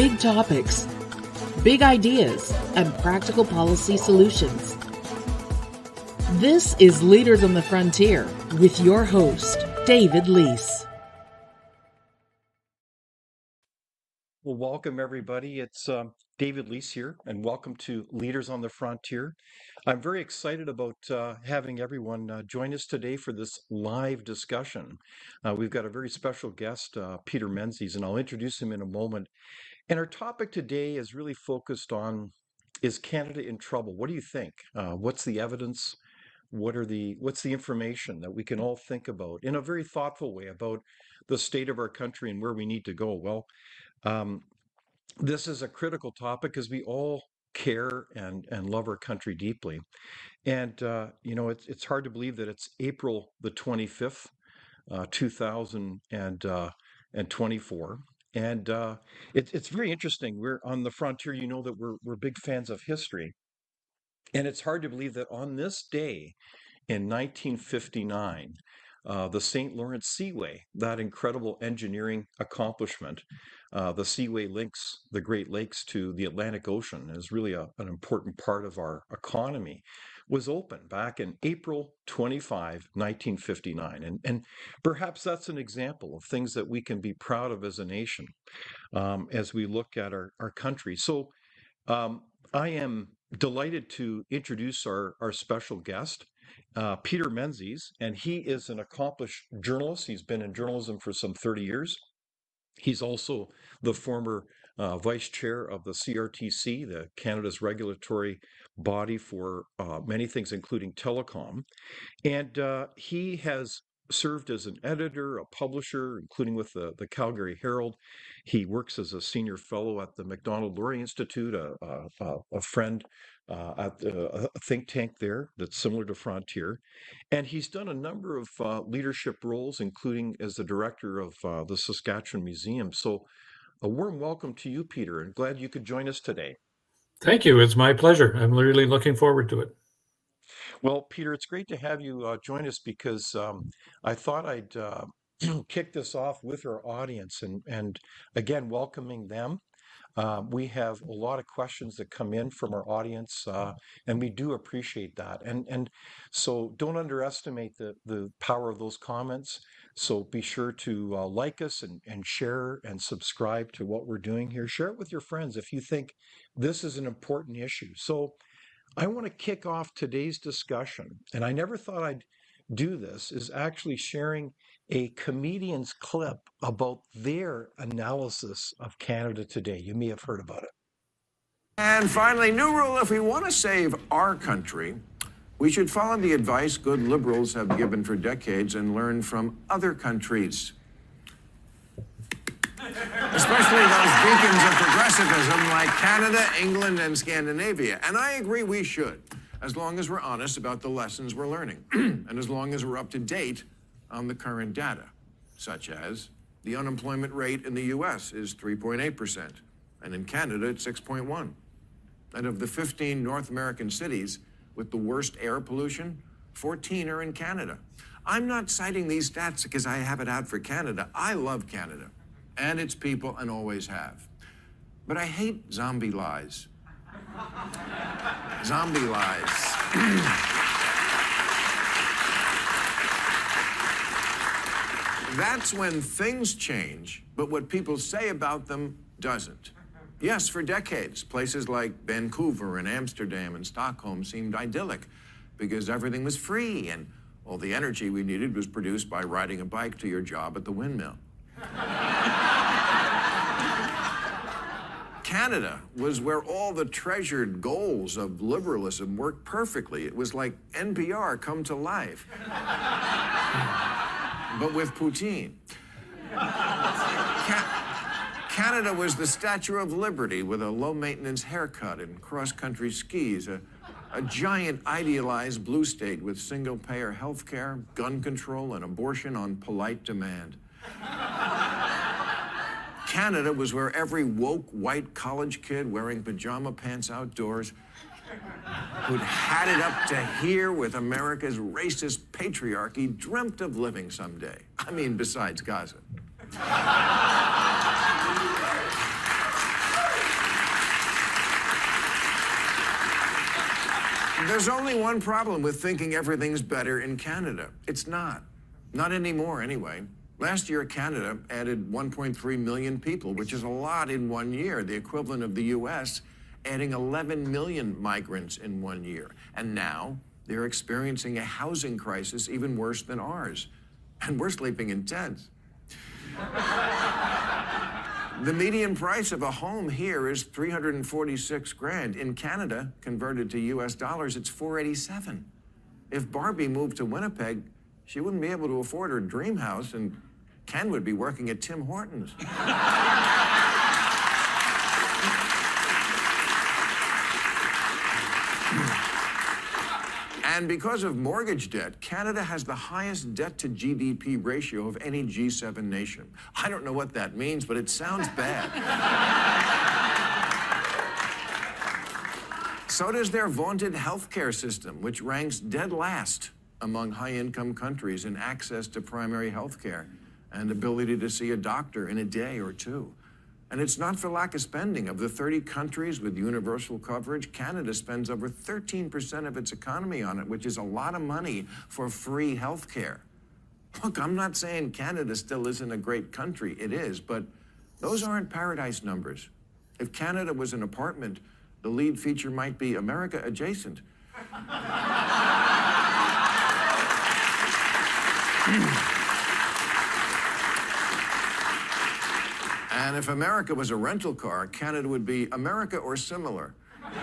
big topics, big ideas, and practical policy solutions. This is Leaders on the Frontier with your host, David Leese. Well, welcome everybody. It's David Leese here, and welcome to Leaders on the Frontier. I'm very excited about having everyone join us today for this live discussion. We've got a very special guest, Peter Menzies, and I'll introduce him in a moment. And our topic today is really focused on, is Canada in trouble? What do you think? What's the evidence? What's the information that we can all think about in a very thoughtful way about the state of our country and where we need to go? Well, this is a critical topic because we all care and love our country deeply. And, it's hard to believe that it's April the 25th, 2024. And it's very interesting. We're on the frontier, that we're big fans of history. And it's hard to believe that on this day in 1959, the St. Lawrence Seaway, that incredible engineering accomplishment, the Seaway links the Great Lakes to the Atlantic Ocean, is really an important part of our economy, was opened back in April 25, 1959. And perhaps that's an example of things that we can be proud of as a nation as we look at our country. So I am delighted to introduce our special guest, Peter Menzies, and he is an accomplished journalist. He's been in journalism for some 30 years. He's also the former vice chair of the CRTC, the Canada's regulatory body for many things, including telecom. And he has served as an editor, a publisher, including with the Calgary Herald. He works as a senior fellow at the Macdonald-Laurier Institute, a friend at a think tank there that's similar to Frontier. And he's done a number of leadership roles, including as the director of the Saskatchewan Museum. So a warm welcome to you, Peter, and glad you could join us today. Thank you. It's my pleasure. I'm really looking forward to it. Well, Peter, it's great to have you join us because I thought I'd kick this off with our audience and again, welcoming them. We have a lot of questions that come in from our audience, and we do appreciate that. And so don't underestimate the power of those comments. So be sure to like us and share and subscribe to what we're doing here. Share it with your friends if you think this is an important issue. So I want to kick off today's discussion, and I never thought I'd do this, is actually sharing a comedian's clip about their analysis of Canada today. You may have heard about it. And finally, new rule: if we want to save our country, we should follow the advice good liberals have given for decades and learn from other countries. Especially those beacons of progressivism like Canada, England, and Scandinavia. And I agree we should, as long as we're honest about the lessons we're learning, and as long as we're up to date on the current data, such as the unemployment rate in the US is 3.8%, and in Canada it's 6.1%. And of the 15 North American cities with the worst air pollution, 14 are in Canada. I'm not citing these stats because I have it out for Canada. I love Canada and its people, and always have. But I hate zombie lies. Zombie lies. That's when things change, but what people say about them doesn't. Yes, for decades, places like Vancouver and Amsterdam and Stockholm seemed idyllic because everything was free and all the energy we needed was produced by riding a bike to your job at the windmill. Canada was where all the treasured goals of liberalism worked perfectly. It was like NPR come to life. But with poutine. Canada was the Statue of Liberty with a low-maintenance haircut and cross-country skis, a giant idealized blue state with single-payer health care, gun control, and abortion on polite demand. Canada was where every woke white college kid wearing pajama pants outdoors who'd had it up to here with America's racist patriarchy dreamt of living someday. I mean, besides Gaza. There's only one problem with thinking everything's better in Canada. It's not. Not anymore, anyway. Last year, Canada added 1.3 million people, which is a lot in 1 year, the equivalent of the U.S. adding 11 million migrants in 1 year. And now they're experiencing a housing crisis even worse than ours. And we're sleeping in tents. The median price of a home here is $346,000. In Canada, converted to US dollars, it's $487,000. If Barbie moved to Winnipeg, she wouldn't be able to afford her dream house, and Ken would be working at Tim Hortons. And because of mortgage debt, Canada has the highest debt to GDP ratio of any G7 nation. I don't know what that means, but it sounds bad. So does their vaunted healthcare system, which ranks dead last among high-income countries in access to primary healthcare and ability to see a doctor in a day or two. And it's not for lack of spending. Of the 30 countries with universal coverage, Canada spends over 13% of its economy on it, which is a lot of money for free health care. Look, I'm not saying Canada still isn't a great country. It is, but those aren't paradise numbers. If Canada was an apartment, the lead feature might be America adjacent. And if America was a rental car, Canada would be America or similar.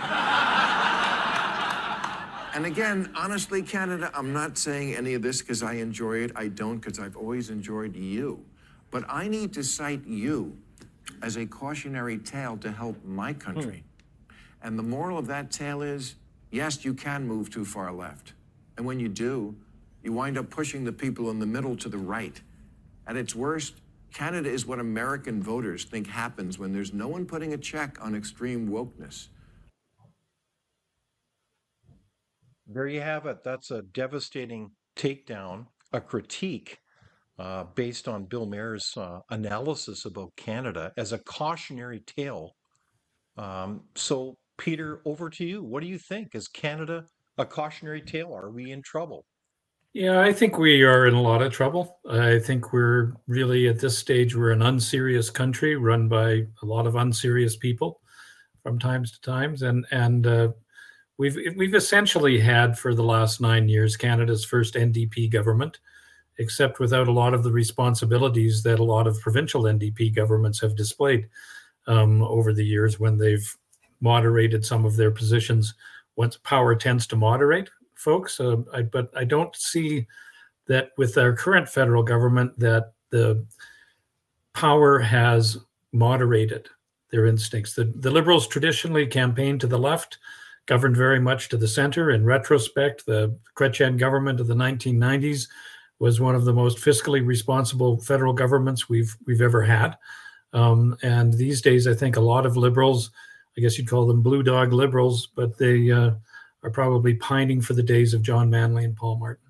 And again, honestly, Canada, I'm not saying any of this because I enjoy it. I don't, because I've always enjoyed you. But I need to cite you as a cautionary tale to help my country. And the moral of that tale is, yes, you can move too far left. And when you do, you wind up pushing the people in the middle to the right. At its worst, Canada is what American voters think happens when there's no one putting a check on extreme wokeness. There you have it. That's a devastating takedown, a critique based on Bill Maher's analysis about Canada as a cautionary tale. So, Peter, over to you. What do you think? Is Canada a cautionary tale? Are we in trouble? Yeah, I think we are in a lot of trouble. I think we're really at this stage, we're an unserious country run by a lot of unserious people from times to times. And we've essentially had for the last 9 years Canada's first NDP government, except without a lot of the responsibilities that a lot of provincial NDP governments have displayed over the years when they've moderated some of their positions. Once power tends to moderate folks, but I don't see that with our current federal government that the power has moderated their instincts. The Liberals traditionally campaigned to the left, governed very much to the center. In retrospect, the Chrétien government of the 1990s was one of the most fiscally responsible federal governments we've ever had. And these days, I think a lot of Liberals, I guess you'd call them blue dog Liberals, but they are probably pining for the days of John Manley and Paul Martin.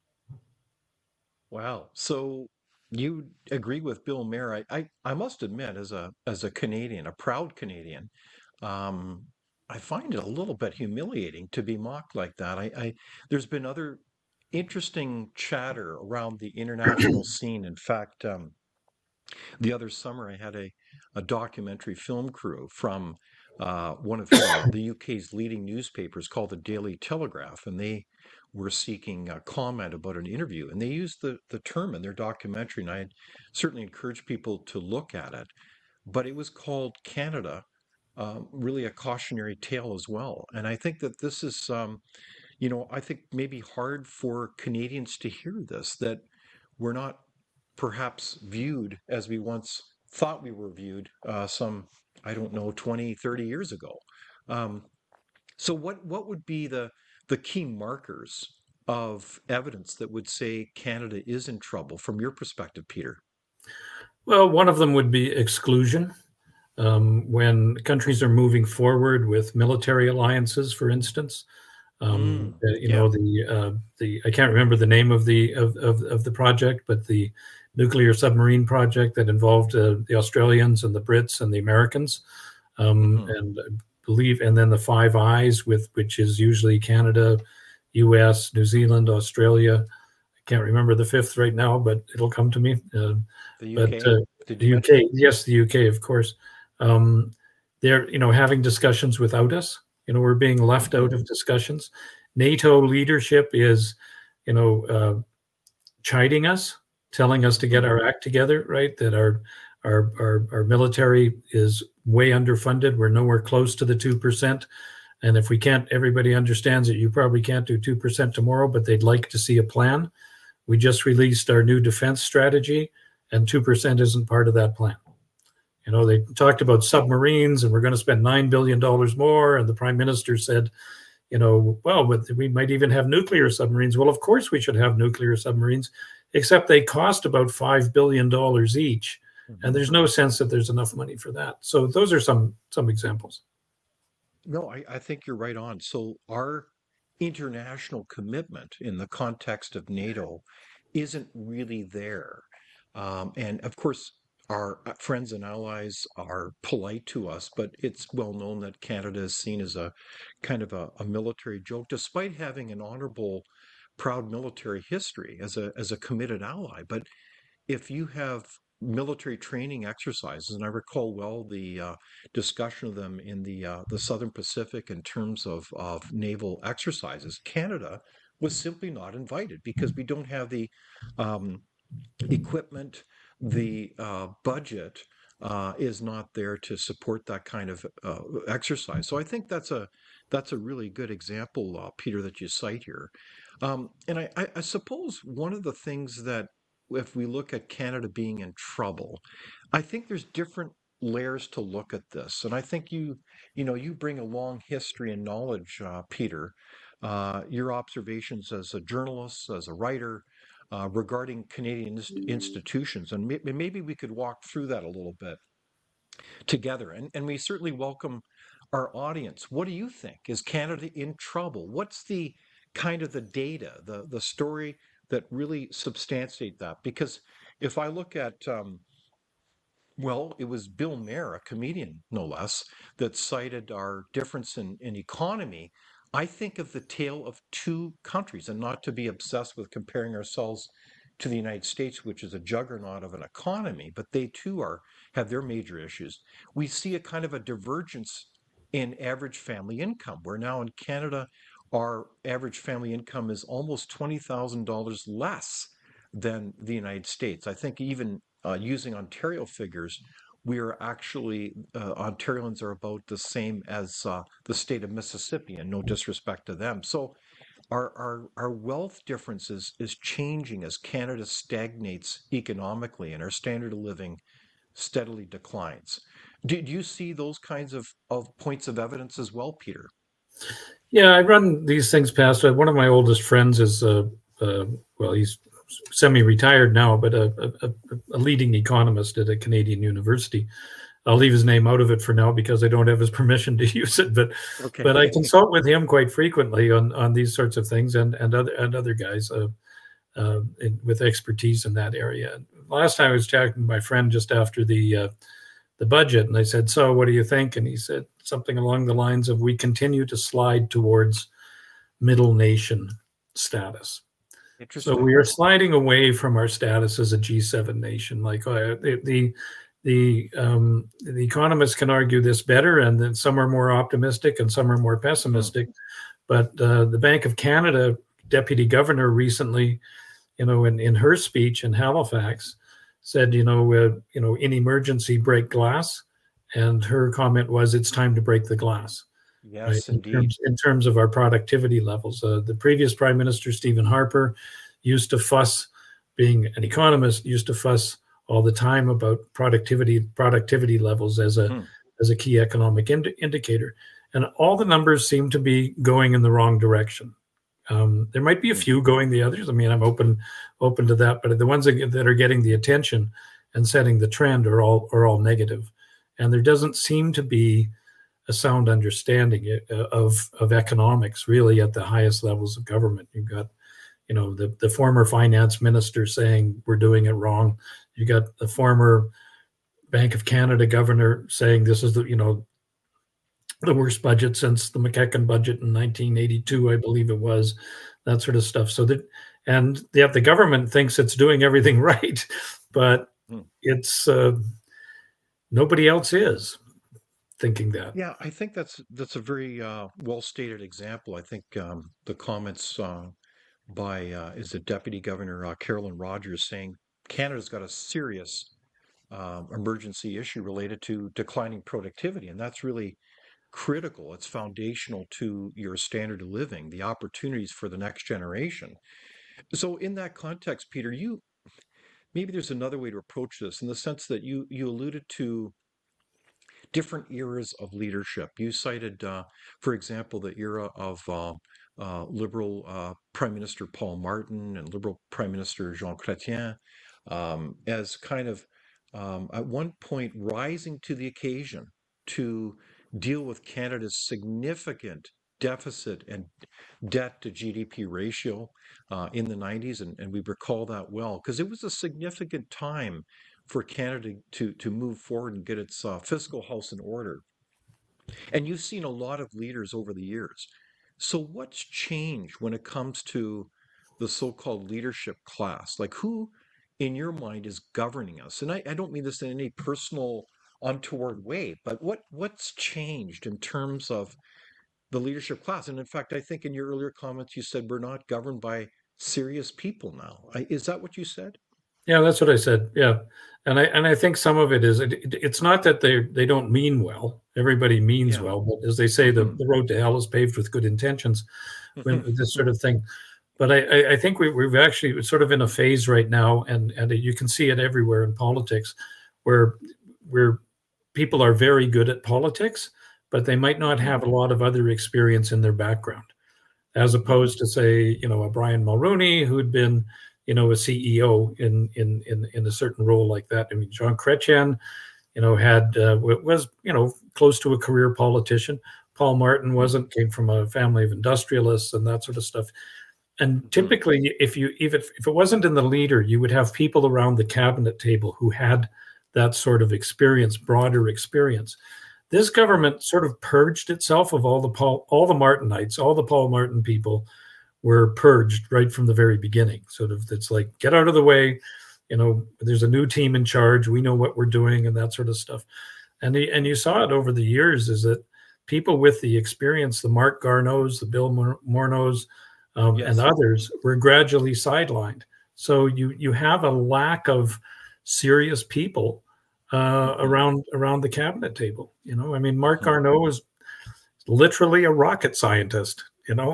Wow. So you agree with Bill Maher. I must admit, as a Canadian, a proud Canadian, I find it a little bit humiliating to be mocked like that. There's been other interesting chatter around the international scene. In fact, the other summer I had a documentary film crew from one of the UK's leading newspapers called the Daily Telegraph, and they were seeking a comment about an interview, and they used the term in their documentary, and I certainly encourage people to look at it, but it was called Canada, really a cautionary tale as well. And I think that this is, I think maybe hard for Canadians to hear this, that we're not perhaps viewed as we once thought we were viewed some, 20, 30 years ago. So what would be the key markers of evidence that would say Canada is in trouble from your perspective, Peter? Well, one of them would be exclusion. When countries are moving forward with military alliances, for instance, I can't remember the name of the project, but the nuclear submarine project that involved the Australians and the Brits and the Americans, and believe, and then the Five Eyes, which is usually Canada, U.S., New Zealand, Australia. I can't remember the fifth right now, but it'll come to me. The UK. The UK, yes, the UK, of course. They're having discussions without us. We're being left out of discussions. NATO leadership is, chiding us, telling us to get our act together, right? That our military is way underfunded. We're nowhere close to the 2%. And if we can't, everybody understands that you probably can't do 2% tomorrow, but they'd like to see a plan. We just released our new defense strategy, and 2% isn't part of that plan. They talked about submarines, and we're going to spend $9 billion more. And the Prime Minister said, well, we might even have nuclear submarines. Well, of course we should have nuclear submarines, except they cost about $5 billion each. Mm-hmm. And there's no sense that there's enough money for that. So those are some examples. No, I think you're right on. So our international commitment in the context of NATO isn't really there. And of course, our friends and allies are polite to us, but it's well known that Canada is seen as a kind of a military joke, despite having an honorable, proud military history as a committed ally. But if you have military training exercises, and I recall well the discussion of them in the Southern Pacific in terms of naval exercises, Canada was simply not invited because we don't have the equipment. The budget is not there to support that kind of exercise. So I think that's a really good example, Peter, that you cite here. And I suppose one of the things that, if we look at Canada being in trouble, I think there's different layers to look at this. And I think you bring a long history and knowledge, Peter, your observations as a journalist, as a writer, regarding Canadian institutions. And maybe we could walk through that a little bit together. And we certainly welcome our audience. What do you think? Is Canada in trouble? What's the kind of the data, the story that really substantiate that? Because if I look at, it was Bill Maher, a comedian, no less, that cited our difference in economy. I think of the tale of two countries, and not to be obsessed with comparing ourselves to the United States, which is a juggernaut of an economy, but they too have their major issues. We see a kind of a divergence in average family income, where now in Canada, our average family income is almost $20,000 less than the United States. I think even using Ontario figures, we are actually, Ontarians are about the same as the state of Mississippi, and no disrespect to them. So our wealth differences is changing as Canada stagnates economically and our standard of living steadily declines. Do you see those kinds of points of evidence as well, Peter? Yeah, I run these things past. One of my oldest friends is, he's semi-retired now, but a leading economist at a Canadian university. I'll leave his name out of it for now because I don't have his permission to use it. But okay. But I consult with him quite frequently on these sorts of things and other guys with expertise in that area. Last time I was talking to my friend just after the budget, and I said, "So, what do you think?" And he said something along the lines of, "We continue to slide towards middle nation status." So we are sliding away from our status as a G7 nation. Like the economists can argue this better, and then some are more optimistic and some are more pessimistic. But the Bank of Canada deputy governor recently, in her speech in Halifax, said, in emergency break glass, and her comment was, "It's time to break the glass." Yes, right? Indeed. In terms of our productivity levels, the previous Prime Minister, Stephen Harper, used to fuss, being an economist, used to fuss all the time about productivity levels as a key economic indicator. And all the numbers seem to be going in the wrong direction. There might be a few going the others. I mean, I'm open to that, but the ones that are getting the attention and setting the trend are all negative. And there doesn't seem to be a sound understanding of economics really at the highest levels of government. You've got, the former finance minister saying we're doing it wrong. You got the former Bank of Canada governor saying this is the worst budget since the McEachern budget in 1982, I believe it was, that sort of stuff. So that, and yet the government thinks it's doing everything right, but it's nobody else is thinking that. Yeah, I think that's a very well stated example. I think the comments by is the Deputy Governor Carolyn Rogers saying Canada's got a serious emergency issue related to declining productivity, and that's really critical. It's foundational to your standard of living, the opportunities for the next generation. So, in that context, Peter, maybe there's another way to approach this in the sense that you alluded to different eras of leadership. You cited, for example, the era of Liberal Prime Minister Paul Martin and Liberal Prime Minister Jean Chrétien as kind of at one point rising to the occasion to deal with Canada's significant deficit and debt to GDP ratio in the 90s. And we recall that well because it was a significant time for Canada to move forward and get its fiscal house in order. And you've seen a lot of leaders over the years. So what's changed when it comes to the so-called leadership class? Like who, in your mind, is governing us? And I don't mean this in any personal, untoward way, but what's changed in terms of the leadership class? And in fact, I think in your earlier comments, you said we're not governed by serious people now. Is that what you said? Yeah, that's what I said. Yeah. And I think some of it is, it's not that they don't mean well. Everybody means well, but as they say, the road to hell is paved with good intentions, when this sort of thing. But I think we've actually sort of in a phase right now, and you can see it everywhere in politics, where people are very good at politics, but they might not have a lot of other experience in their background, as opposed to, say, a Brian Mulroney who'd been a CEO in a certain role like that. I mean, Jean Chrétien, was close to a career politician. Paul Martin wasn't, came from a family of industrialists and that sort of stuff. And typically, if it wasn't in the leader, you would have people around the cabinet table who had that sort of experience, broader experience. This government sort of purged itself of all the Martinites, all the Paul Martin people were purged right from the very beginning. Sort of, it's like, get out of the way. There's a new team in charge. We know what we're doing and that sort of stuff. And you saw it over the years, is that people with the experience, the Marc Garneaus, the Bill Morneaus, and others, were gradually sidelined. So you have a lack of serious people around the cabinet table. I mean, Marc Garneau is literally a rocket scientist.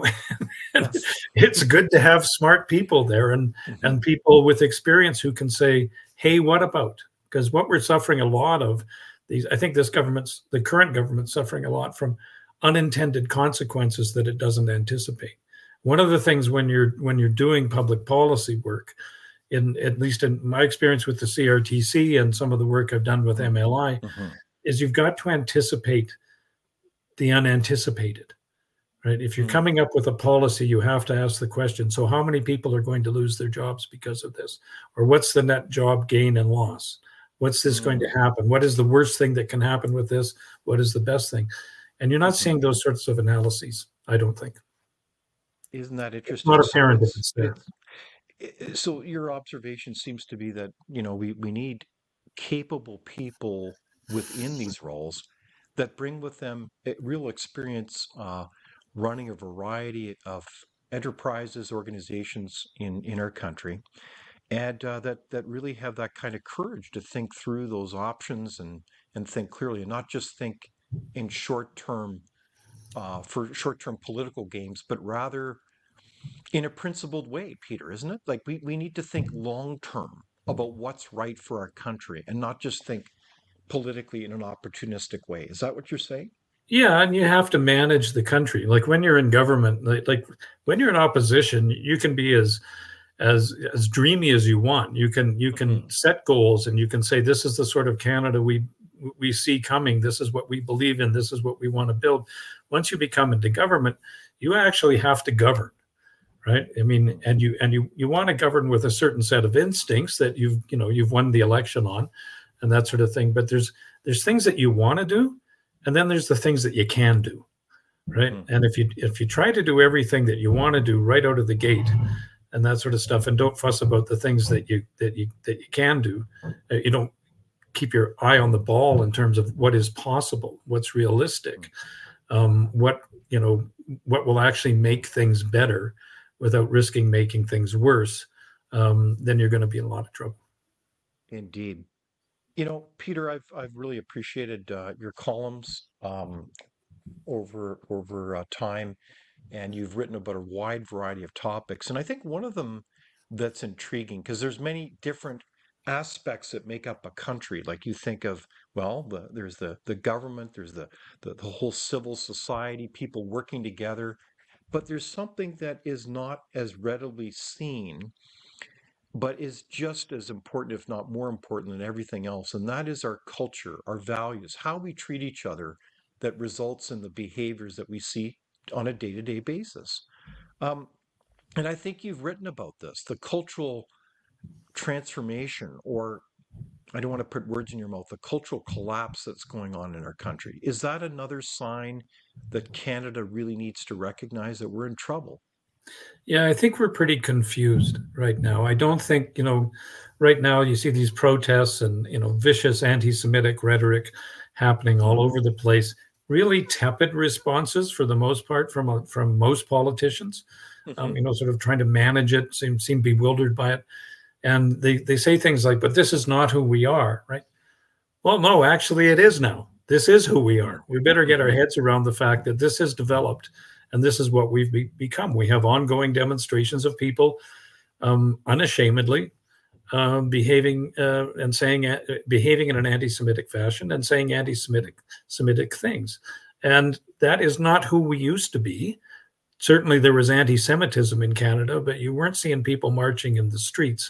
It's good to have smart people there and people with experience who can say, hey, what about? Because what we're suffering a lot of I think the current government's suffering a lot from unintended consequences that it doesn't anticipate. One of the things when you're doing public policy work, at least in my experience with the CRTC and some of the work I've done with MLI, is you've got to anticipate the unanticipated. Right? If you're coming up with a policy, you have to ask the question, so how many people are going to lose their jobs because of this? Or what's the net job gain and loss? What's this going to happen? What is the worst thing that can happen with this? What is the best thing? And you're not seeing those sorts of analyses, I don't think. Isn't that interesting? It's not apparent if it's there. So your observation seems to be that, we need capable people within these roles that bring with them real experience running a variety of enterprises, organizations in our country, and that really have that kind of courage to think through those options and think clearly, and not just think in short-term political games, but rather in a principled way, Peter, isn't it? Like we need to think long-term about what's right for our country and not just think politically in an opportunistic way. Is that what you're saying? Yeah, and you have to manage the country. Like when you're in government, like when you're in opposition, you can be as dreamy as you want. You can set goals and you can say, this is the sort of Canada we see coming. This is what we believe in. This is what we want to build. Once you become into government, you actually have to govern, right? I mean, and you want to govern with a certain set of instincts that you've won the election on, and that sort of thing. But there's things that you want to do, and then there's the things that you can do, right? And if you try to do everything that you want to do right out of the gate, and that sort of stuff, and don't fuss about the things that you can do, you don't keep your eye on the ball in terms of what is possible, what's realistic, what will actually make things better without risking making things worse, then you're going to be in a lot of trouble. Indeed. Peter, I've really appreciated your columns over time, and you've written about a wide variety of topics. And I think one of them that's intriguing, because there's many different aspects that make up a country. Like you think of, well, there's the government, there's the whole civil society, people working together, but there's something that is not as readily seen, but is just as important, if not more important than everything else. And that is our culture, our values, how we treat each other, that results in the behaviors that we see on a day-to-day basis. And I think you've written about this, the cultural transformation, or I don't want to put words in your mouth, the cultural collapse that's going on in our country. Is that another sign that Canada really needs to recognize that we're in trouble? Yeah, I think we're pretty confused right now. I don't think, right now you see these protests and, vicious anti-Semitic rhetoric happening all over the place, really tepid responses for the most part from most politicians, sort of trying to manage it, seem bewildered by it. And they say things like, but this is not who we are, right? Well, no, actually it is now. This is who we are. We better get our heads around the fact that this has developed and this is what we've become. We have ongoing demonstrations of people unashamedly behaving in an anti-Semitic fashion and saying anti-Semitic things. And that is not who we used to be. Certainly there was anti-Semitism in Canada, but you weren't seeing people marching in the streets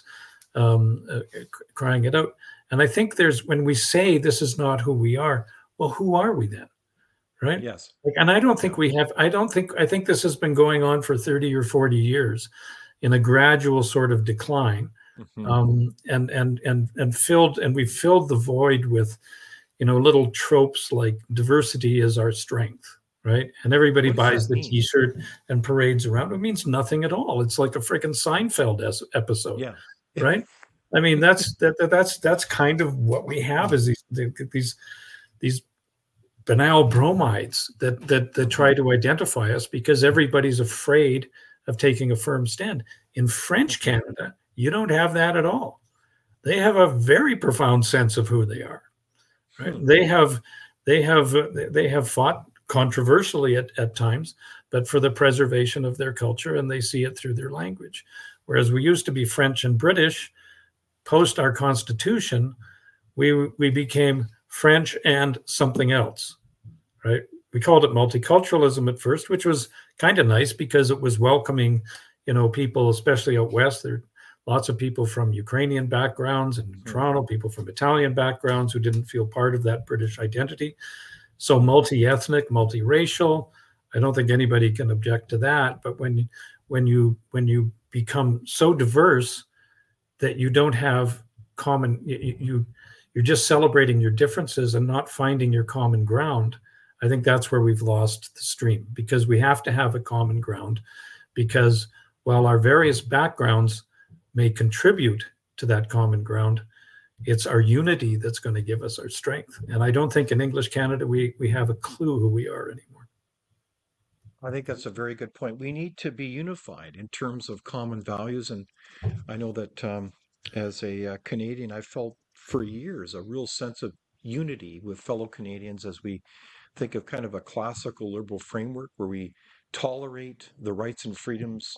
crying it out. And I think when we say this is not who we are, well, who are we then? Right? Yes. And I don't think I think this has been going on for 30 or 40 years in a gradual sort of decline. And we've filled the void with, little tropes like diversity is our strength, right? And everybody buys the T-shirt and parades around. It means nothing at all. It's like a freaking Seinfeld episode, right? I mean, that's kind of what we have is these banal bromides that try to identify us because everybody's afraid of taking a firm stand. In French Canada, you don't have that at all. They have a very profound sense of who they are. Right? They have fought controversially at times, but for the preservation of their culture, and they see it through their language. Whereas we used to be French and British. Post our Constitution, we became French and something else, right? We called it multiculturalism at first, which was kind of nice because it was welcoming, people, especially out west. There are lots of people from Ukrainian backgrounds in Toronto, people from Italian backgrounds who didn't feel part of that British identity. So multi-ethnic, multiracial, I don't think anybody can object to that. But when you become so diverse that you don't have common, you're just celebrating your differences and not finding your common ground, I think that's where we've lost the stream, because we have to have a common ground, because while our various backgrounds may contribute to that common ground, it's our unity that's going to give us our strength. And I don't think in English Canada we have a clue who we are anymore. I think that's a very good point. We need to be unified in terms of common values. And I know that as a Canadian, I felt for years a real sense of unity with fellow Canadians as we think of kind of a classical liberal framework where we tolerate the rights and freedoms.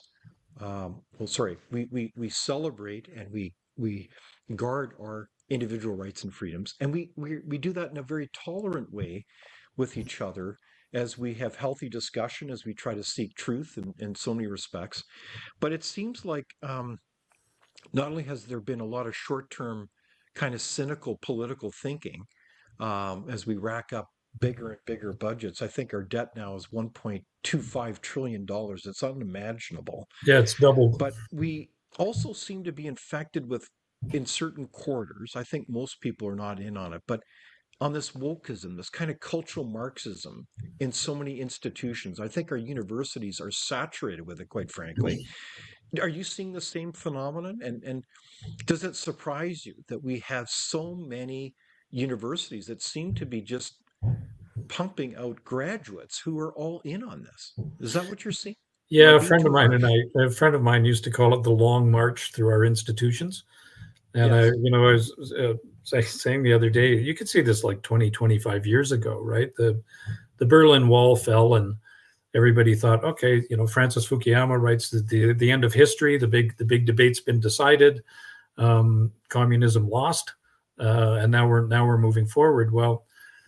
We celebrate and we guard our individual rights and freedoms. And we do that in a very tolerant way with each other as we have healthy discussion, as we try to seek truth in so many respects. But it seems like not only has there been a lot of short-term kind of cynical political thinking as we rack up bigger and bigger budgets. I think our debt now is $1.25 trillion. It's unimaginable. Yeah, it's doubled. But we also seem to be infected with, in certain quarters, I think most people are not in on it, but on this wokeism, this kind of cultural Marxism in so many institutions. I think our universities are saturated with it, quite frankly. Are you seeing the same phenomenon? And does it surprise you that we have so many universities that seem to be just pumping out graduates who are all in on this? Is that what you're seeing? Am I Yeah, being too harsh? a friend of mine used to call it the long march through our institutions. And Yes. I was saying the other day, you could see this like 20, 25 years ago, right? The Berlin Wall fell, and everybody thought, okay, Francis Fukuyama writes that the end of history, the big debate's been decided, communism lost, and now we're moving forward. Well,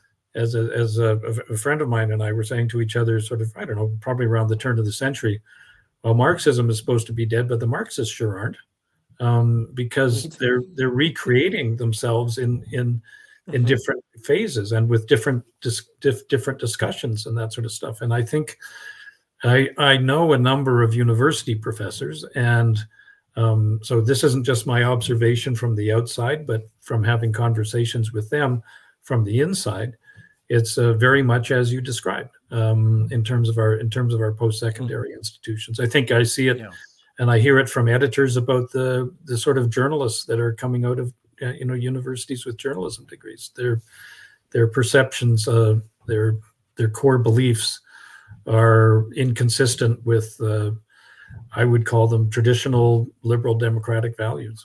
as a friend of mine and I were saying to each other, sort of, I don't know, probably around the turn of the century, well, Marxism is supposed to be dead, but the Marxists sure aren't, because they're recreating themselves in Mhm. different phases and with different discussions and that sort of stuff. And I think I know a number of university professors, and so this isn't just my observation from the outside, but from having conversations with them from the inside. It's very much as you described, in terms of our post-secondary institutions. I think I see it, Yeah. and I hear it from editors about the sort of journalists that are coming out of universities with journalism degrees. Their perceptions, their core beliefs are inconsistent with, I would call them, traditional liberal democratic values.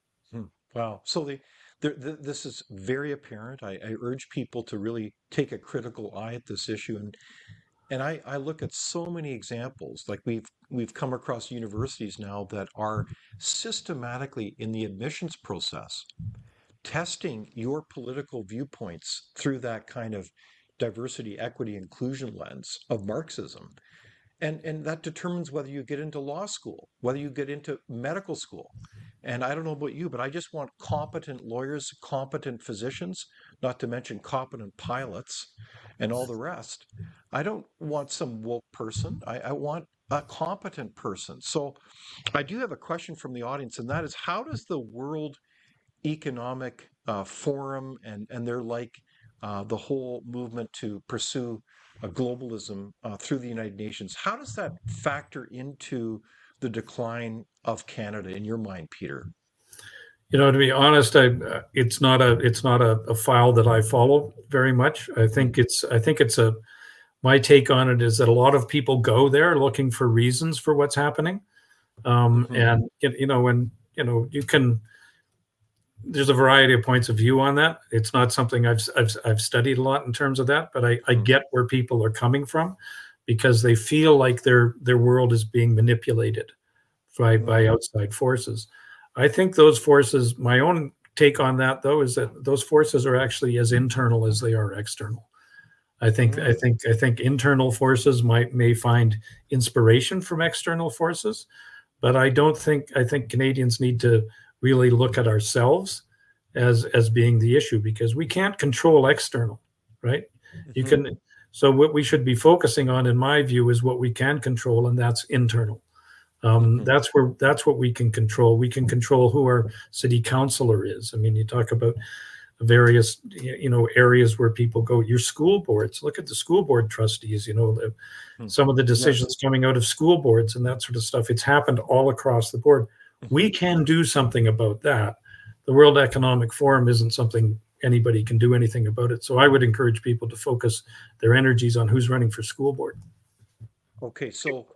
Wow. So this is very apparent. I urge people to really take a critical eye at this issue. And I look at so many examples, like we've come across universities now that are systematically in the admissions process testing your political viewpoints through that kind of diversity, equity, inclusion lens of Marxism. And that determines whether you get into law school, whether you get into medical school. And I don't know about you, but I just want competent lawyers, competent physicians, not to mention competent pilots and all the rest. I don't want some woke person. I want a competent person. So I do have a question from the audience, and that is, how does the World Economic Forum and their the whole movement to pursue globalism through the United Nations, how does that factor into the decline of Canada in your mind, Peter? To be honest, it's not a file that I follow very much. I think it's my take on it is that a lot of people go there looking for reasons for what's happening, Hmm. and when you can. There's a variety of points of view on that. It's not something I've studied a lot in terms of that, but I get where people are coming from, because they feel like their world is being manipulated by outside forces. I think those forces, my own take on that though, is that those forces are actually as internal as they are external. I think internal forces may find inspiration from external forces, but I think Canadians need to really look at ourselves as being the issue, because we can't control external, right? You Hmm. can. So what we should be focusing on, in my view, is what we can control, and that's internal. Hmm. That's what we can control. We can control who our city councilor is. I mean, you talk about various areas where people go. Your school boards. Look at the school board trustees. Some of the Yes. decisions coming out of school boards and that sort of stuff. It's happened all across the board. Hmm. We can do something about that. The World Economic Forum isn't something anybody can do anything about it. So I would encourage people to focus their energies on who's running for school board. Okay, so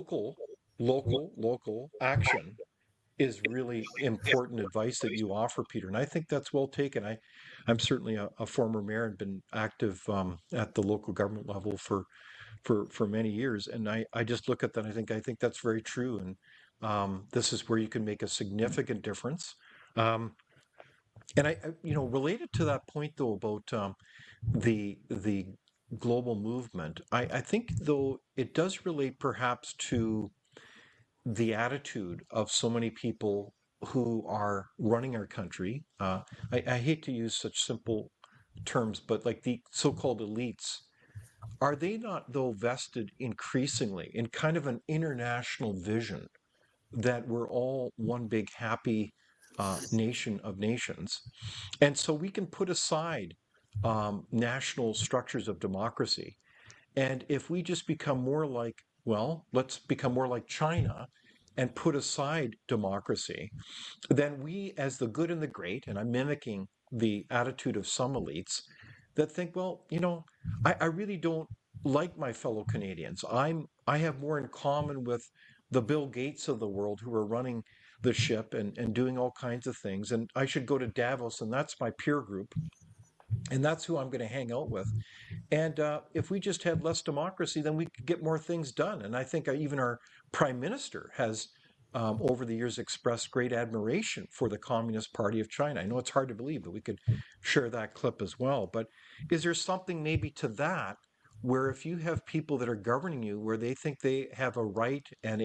local action is really important advice that you offer, Peter. And I think that's well taken. I'm certainly a former mayor and been active at the local government level for many years. And I just look at that. I think that's very true. And this is where you can make a significant difference. Um, and related to that point though about the global movement, I think though it does relate perhaps to the attitude of so many people who are running our country. I hate to use such simple terms, but like the so-called elites, are they not, though, vested increasingly in kind of an international vision that we're all one big happy nation of nations? And so we can put aside national structures of democracy. And if we just become more like, well, let's become more like China and put aside democracy, then we, as the good and the great, and I'm mimicking the attitude of some elites that think, well, I really don't like my fellow Canadians. I have more in common with the Bill Gates of the world who are running the ship and doing all kinds of things. And I should go to Davos, and that's my peer group. And that's who I'm going to hang out with. And if we just had less democracy, then we could get more things done. And I think even our prime minister has, over the years, expressed great admiration for the Communist Party of China. I know it's hard to believe, but we could share that clip as well. But is there something maybe to that, where if you have people that are governing you, where they think they have a right and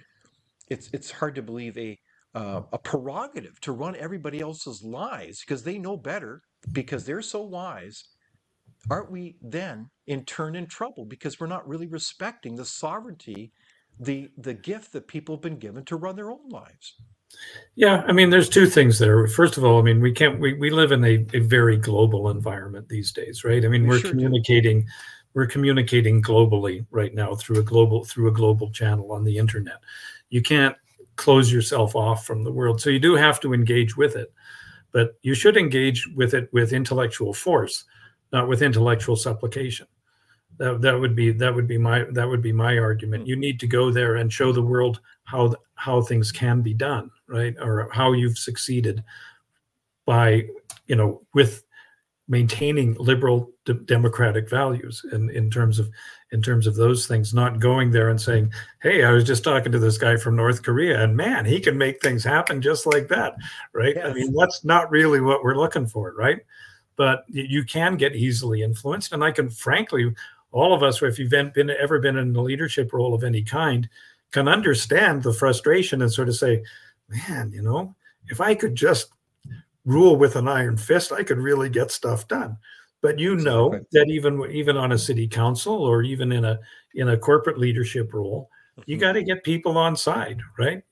it's hard to believe, a prerogative to run everybody else's lives because they know better, because they're so wise, aren't we then in turn in trouble because we're not really respecting the sovereignty, the gift that people have been given to run their own lives? Yeah, I mean, there's two things there. First of all, I mean, we live in a very global environment these days, right? I mean, We we're sure do. communicating globally right now through a global channel on the internet. You can't close yourself off from the world. So you do have to engage with it, but you should engage with it with intellectual force, not with intellectual supplication. That would be my argument. You need to go there and show the world how things can be done, right? Or how you've succeeded by, with maintaining liberal democratic values in terms of those things, not going there and saying, hey, I was just talking to this guy from North Korea and man, he can make things happen just like that, right? Yes. I mean, that's not really what we're looking for, right? But you can get easily influenced. And I can, frankly, all of us, if you've ever been in a leadership role of any kind, can understand the frustration and sort of say, man, if I could just rule with an iron fist, I could really get stuff done. But Exactly. that even on a city council or even in a corporate leadership role, you got to get people on side, right?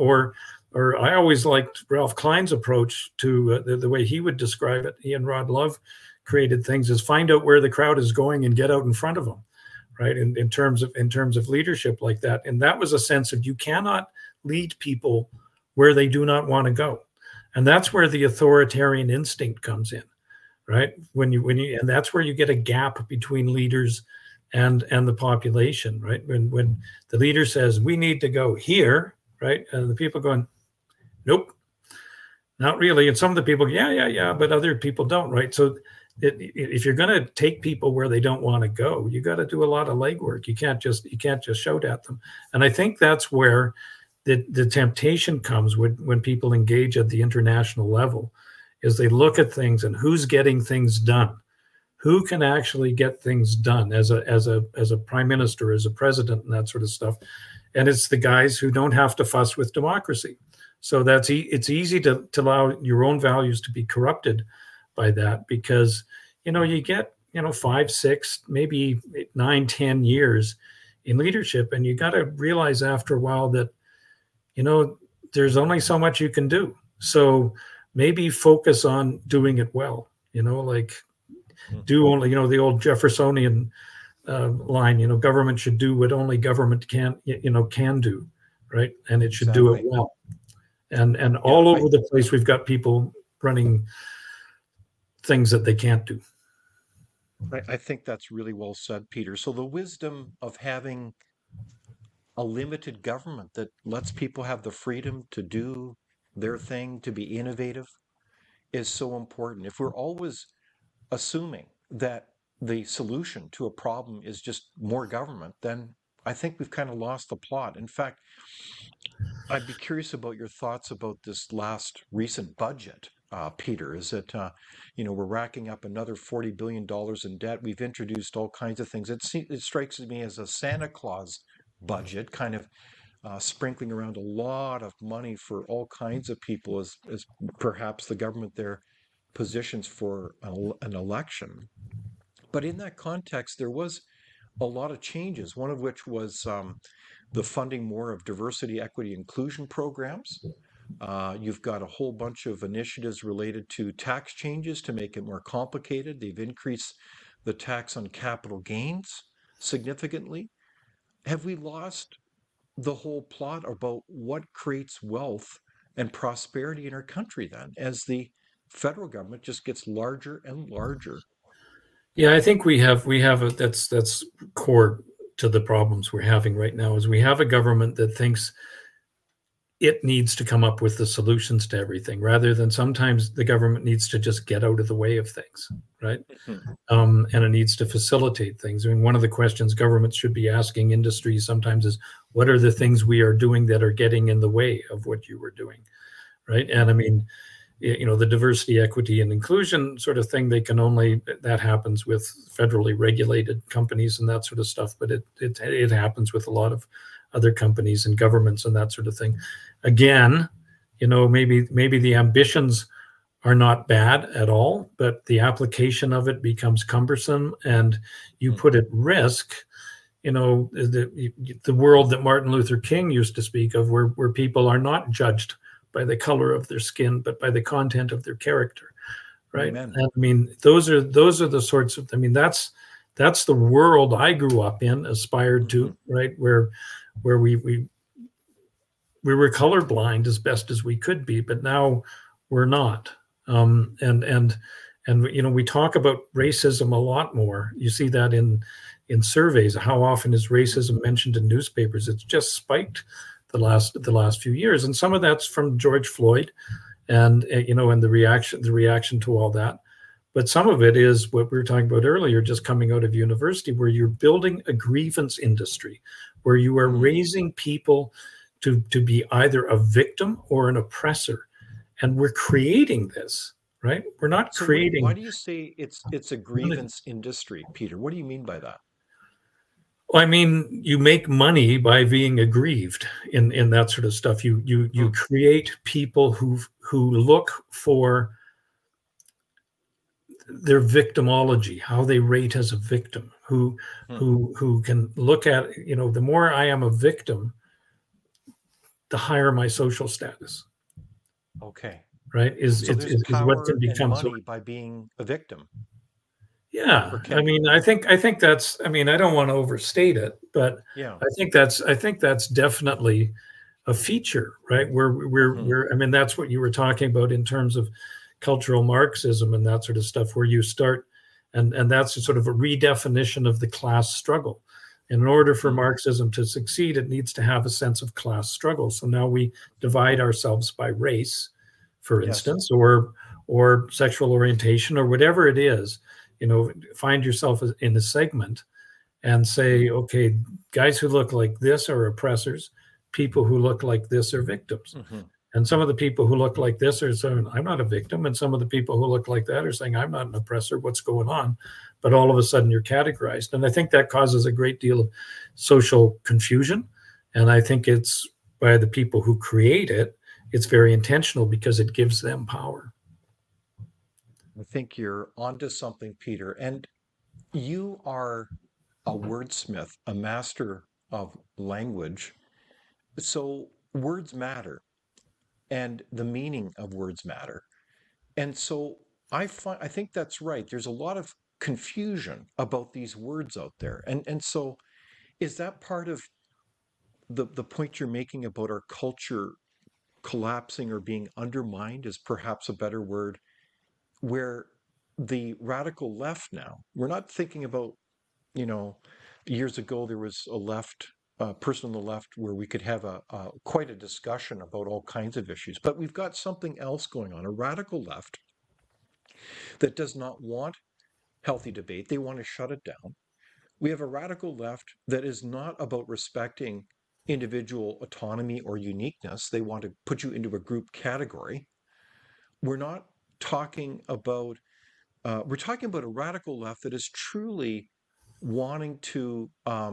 Or I always liked Ralph Klein's approach to the way he would describe it. He and Rod Love created things is find out where the crowd is going and get out in front of them, right? In terms of leadership like that. And that was a sense of you cannot lead people where they do not want to go. And that's where the authoritarian instinct comes in, right? And that's where you get a gap between leaders and the population, right? When the leader says, we need to go here, right? And the people going, nope, not really. And some of the people, yeah, but other people don't, right? So if you're going to take people where they don't want to go, you got to do a lot of legwork. You can't just shout at them. And I think that's where the temptation comes when people engage at the international level, is they look at things and who's getting things done, who can actually get things done as a prime minister, as a president, and that sort of stuff. And it's the guys who don't have to fuss with democracy. So it's easy to allow your own values to be corrupted by that, because you get 5, 6, maybe 8, 9, 10 years in leadership, and you got to realize after a while that there's only so much you can do. So maybe focus on doing it well. Do only the old Jeffersonian line. Government should do what only government can do, right? And it should do it well. And all over the place, we've got people running things that they can't do. I think that's really well said, Peter. So the wisdom of having a limited government that lets people have the freedom to do their thing, to be innovative, is so important. If we're always assuming that the solution to a problem is just more government, then I think we've kind of lost the plot. In fact, I'd be curious about your thoughts about this last recent budget, Peter. Is it, we're racking up another $40 billion in debt. We've introduced all kinds of things. It strikes me as a Santa Claus budget, kind of sprinkling around a lot of money for all kinds of people as perhaps the government there positions for an election. But in that context, there was a lot of changes, one of which was the funding more of diversity, equity, inclusion programs. You've got a whole bunch of initiatives related to tax changes to make it more complicated. They've increased the tax on capital gains significantly. Have we lost the whole plot about what creates wealth and prosperity in our country then, as the federal government just gets larger and larger? Yeah, I think that's core to the problems we're having right now is we have a government that thinks it needs to come up with the solutions to everything rather than sometimes the government needs to just get out of the way of things, right? Mhm. And it needs to facilitate things. I mean, one of the questions governments should be asking industries sometimes is, what are the things we are doing that are getting in the way of what you were doing, right? And I mean, the diversity, equity, and inclusion sort of thing, that happens with federally regulated companies and that sort of stuff, but it happens with a lot of other companies and governments and that sort of thing. Again, maybe the ambitions are not bad at all, but the application of it becomes cumbersome and you put at risk, the world that Martin Luther King used to speak of, where people are not judged by the color of their skin, but by the content of their character, right? Amen. And I mean, those are the sorts of, I mean, that's the world I grew up in, aspired to, right? Where we were colorblind as best as we could be, but now we're not. And we talk about racism a lot more. You see that in surveys. How often is racism mentioned in newspapers? It's just spiked the last few years, and some of that's from George Floyd, and and the reaction to all that. But some of it is what we were talking about earlier, just coming out of university, where you're building a grievance industry, where you are raising people to be either a victim or an oppressor. And we're creating this, right? We're not creating. Why do you say it's a grievance industry, Peter? What do you mean by that? Well, I mean, you make money by being aggrieved in that sort of stuff. You create people who look for their victimology, how they rate as a victim, who can look at, the more I am a victim, the higher my social status. Okay. Right? Is what can become money by being a victim. Yeah. I mean, I think that's, I mean, I don't want to overstate it, but yeah, I think that's definitely a feature, right? We're I mean, that's what you were talking about in terms of cultural Marxism and that sort of stuff, where you start, and that's sort of a redefinition of the class struggle. And in order for Marxism to succeed, it needs to have a sense of class struggle. So now we divide ourselves by race, for instance, or sexual orientation, or whatever it is. Find yourself in a segment and say, okay, guys who look like this are oppressors. People who look like this are victims. And some of the people who look like this are saying, I'm not a victim. And some of the people who look like that are saying, I'm not an oppressor. What's going on? But all of a sudden you're categorized. And I think that causes a great deal of social confusion. And I think it's by the people who create it, it's very intentional because it gives them power. I think you're onto something, Peter. And you are a wordsmith, a master of language. So words matter, and the meaning of words matter. And so I think that's right. There's a lot of confusion about these words out there. And so is that part of the point you're making about our culture collapsing or being undermined, is perhaps a better word, where the radical left now, we're not thinking about, years ago there was a left person on the left where we could have quite a discussion about all kinds of issues, but we've got something else going on, a radical left that does not want healthy debate. They want to shut it down. We have a radical left that is not about respecting individual autonomy or uniqueness. They want to put you into a group category. We're not talking about, we're talking about a radical left that is truly wanting to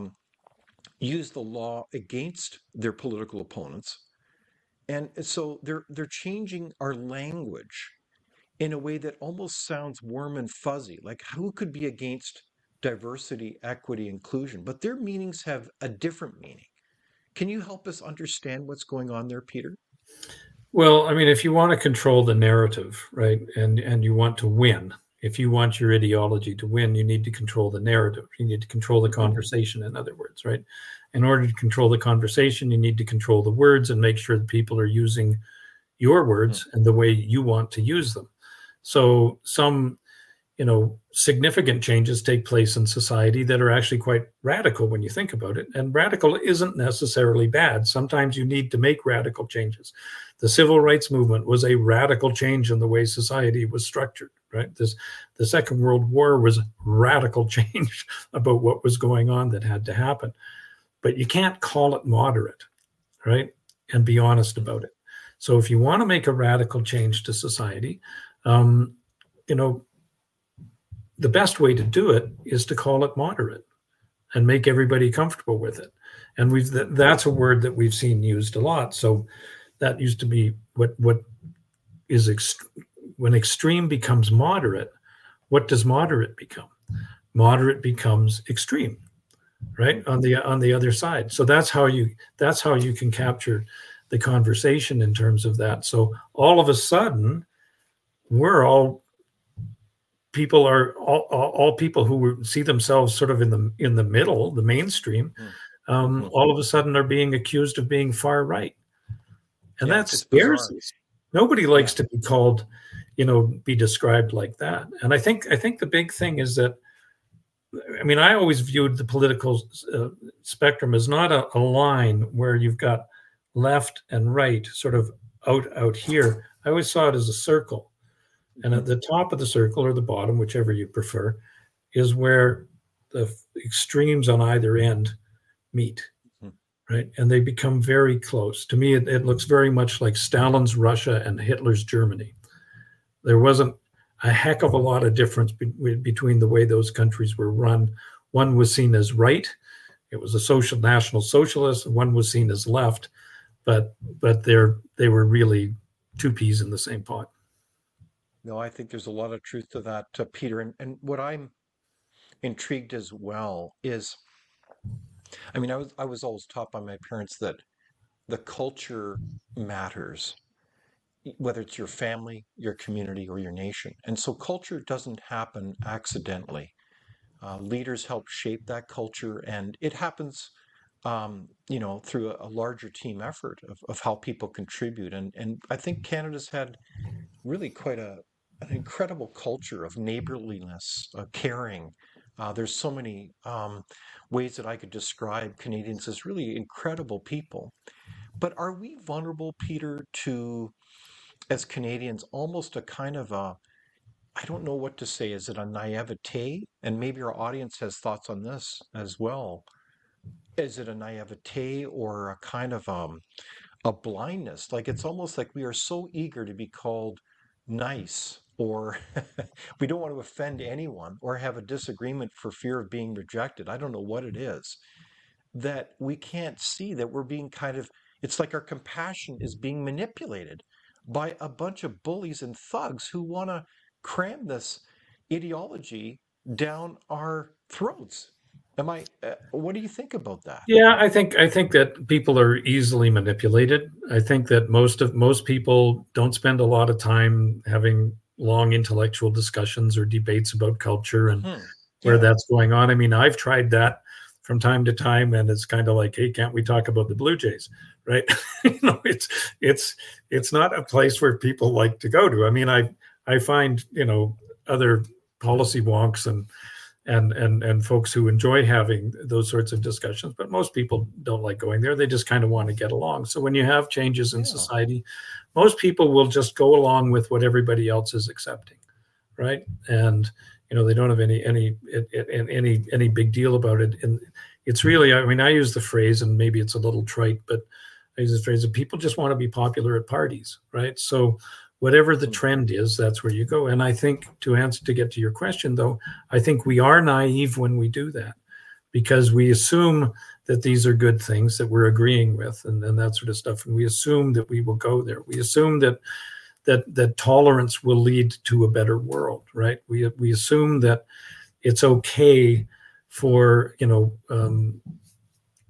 use the law against their political opponents. And so they're changing our language in a way that almost sounds warm and fuzzy, like who could be against diversity, equity, inclusion? But their meanings have a different meaning. Can you help us understand what's going on there, Peter? Well, I mean, if you want to control the narrative, right, and you want to win, if you want your ideology to win, you need to control the narrative. You need to control the conversation, in other words, right? In order to control the conversation, you need to control the words and make sure that people are using your words and the way you want to use them. So some, significant changes take place in society that are actually quite radical when you think about it. And radical isn't necessarily bad. Sometimes you need to make radical changes. The civil rights movement was a radical change in the way society was structured, right? The Second World War was radical change about what was going on that had to happen. But you can't call it moderate, right? And be honest about it. So if you want to make a radical change to society, the best way to do it is to call it moderate and make everybody comfortable with it. And that's a word that we've seen used a lot. So that used to be what is when extreme becomes moderate. What does moderate become? Moderate becomes extreme, right? On the other side. So that's how you can capture the conversation in terms of that. So all of a sudden, people are all people who see themselves sort of in the middle, the mainstream, all of a sudden are being accused of being far right, and that scares us. Nobody likes to be called, be described like that. And I think the big thing is that, I mean, I always viewed the political spectrum as not a line where you've got left and right sort of out here. I always saw it as a circle. And at the top of the circle, or the bottom, whichever you prefer, is where the extremes on either end meet, right? And they become very close. To me, it looks very much like Stalin's Russia and Hitler's Germany. There wasn't a heck of a lot of difference between the way those countries were run. One was seen as right. It was a national socialist. One was seen as left, but they were really two peas in the same pot. No, I think there's a lot of truth to that, Peter. And what I'm intrigued as well is, I mean, I was always taught by my parents that the culture matters, whether it's your family, your community, or your nation. And so culture doesn't happen accidentally. Leaders help shape that culture, and it happens, through a larger team effort of how people contribute. And I think Canada's had really quite an incredible culture of neighborliness, caring. There's so many ways that I could describe Canadians as really incredible people. But are we vulnerable, Peter, to, as Canadians, almost a kind of I don't know what to say. Is it a naivete? And maybe our audience has thoughts on this as well. Is it a naivete or a kind of a blindness? Like it's almost like we are so eager to be called nice, or we don't want to offend anyone or have a disagreement for fear of being rejected. I don't know what it is, that we can't see that we're being it's like our compassion is being manipulated by a bunch of bullies and thugs who want to cram this ideology down our throats. What do you think about that? Yeah, I think that people are easily manipulated. I think that most people don't spend a lot of time having long intellectual discussions or debates about culture and where that's going on. I mean, I've tried that from time to time, and it's kind of like, hey, can't we talk about the Blue Jays, right? It's not a place where people like to go to. I mean, I find other policy wonks and folks who enjoy having those sorts of discussions, but most people don't like going there. They just kind of want to get along. So when you have changes in society, most people will just go along with what everybody else is accepting, right? And they don't have any big deal about it. And it's really, I mean, I use the phrase, and maybe it's a little trite, but I use the phrase that people just want to be popular at parties, right? So whatever the trend is, that's where you go. And I think to get to your question, though, I think we are naive when we do that, because we assume that these are good things that we're agreeing with and that sort of stuff. And we assume that we will go there. We assume that tolerance will lead to a better world, right? We assume that it's okay for,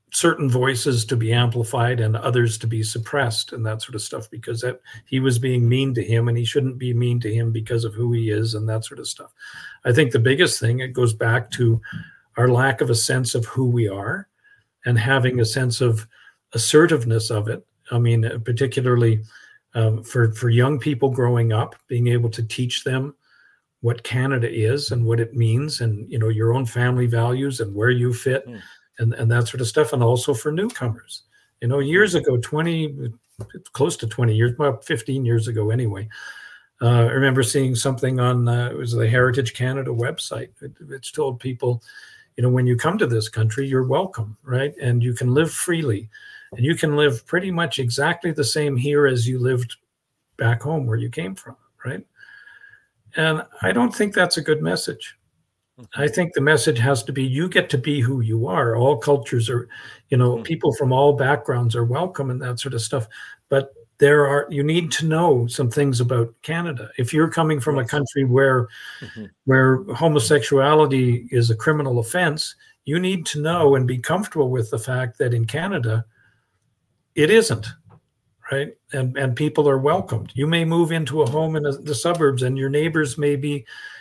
certain voices to be amplified and others to be suppressed and that sort of stuff, because that he was being mean to him and he shouldn't be mean to him because of who he is and that sort of stuff. I think the biggest thing, it goes back to our lack of a sense of who we are and having a sense of assertiveness of it. I mean, particularly for young people growing up, being able to teach them what Canada is and what it means, and your own family values and where you fit, and that sort of stuff. And also for newcomers, years ago, close to 20 years, well, 15 years ago anyway, I remember seeing something on it was the Heritage Canada website. It's told people, when you come to this country, you're welcome, right? And you can live freely, and you can live pretty much exactly the same here as you lived back home where you came from, right? And I don't think that's a good message. I think the message has to be, you get to be who you are. All cultures are, people from all backgrounds are welcome and that sort of stuff. But you need to know some things about Canada. If you're coming from a country where homosexuality is a criminal offense, you need to know and be comfortable with the fact that in Canada, it isn't. Right. And people are welcomed. You may move into a home in the suburbs and your neighbors may be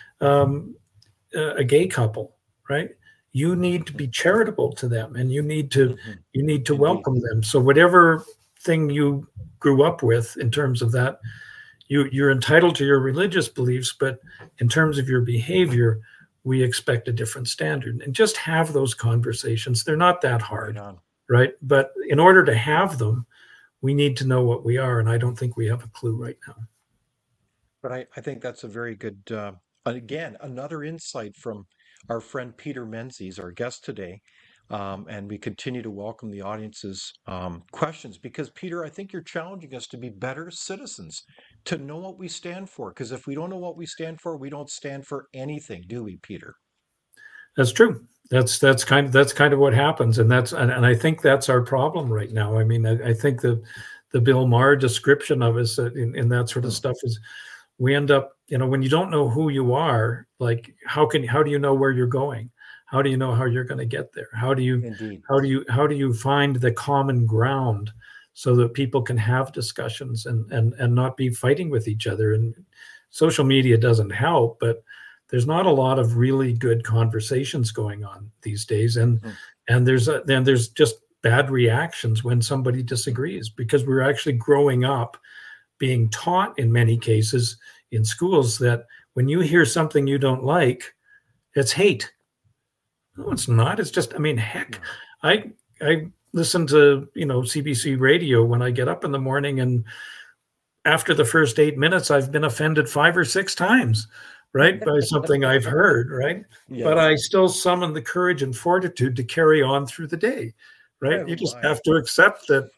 a gay couple. Right. You need to be charitable to them, and you need to welcome them. So whatever thing you grew up with in terms of that, you're entitled to your religious beliefs, but in terms of your behavior, we expect a different standard. And just have those conversations. They're not that hard. Right. But in order to have them, we need to know what we are, and I don't think we have a clue right now. But I think that's a very good, again, another insight from our friend Peter Menzies, our guest today. And we continue to welcome the audience's questions, because, Peter, I think you're challenging us to be better citizens, to know what we stand for. Because if we don't know what we stand for, we don't stand for anything, do we, Peter? That's true. That's kind of what happens, and I think that's our problem right now. I mean, I think the Bill Maher description of us in that sort of stuff is, we end up, when you don't know who you are, like how do you know where you're going? How do you know how you're going to get there? How do you find the common ground so that people can have discussions and not be fighting with each other? And social media doesn't help, but there's not a lot of really good conversations going on these days, and there's just bad reactions when somebody disagrees, because we're actually growing up being taught in many cases in schools that when you hear something you don't like, it's hate. No, it's not. It's just, heck, I listen to CBC radio when I get up in the morning, and after the first 8 minutes, I've been offended 5 or 6 times. Right, by something I've heard, right? Yes. But I still summon the courage and fortitude to carry on through the day, right? You just have to accept that,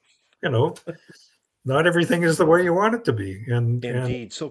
not everything is the way you want it to be. And indeed, so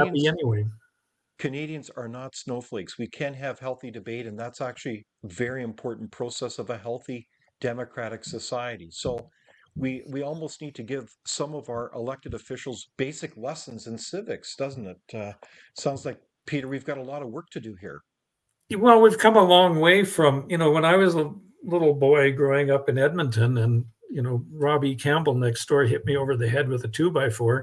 Canadians are not snowflakes. We can have healthy debate, and that's actually a very important process of a healthy democratic society. So we almost need to give some of our elected officials basic lessons in civics, doesn't it? Sounds like, Peter, we've got a lot of work to do here. Well, we've come a long way from, when I was a little boy growing up in Edmonton, and, Robbie Campbell next door hit me over the head with a 2x4.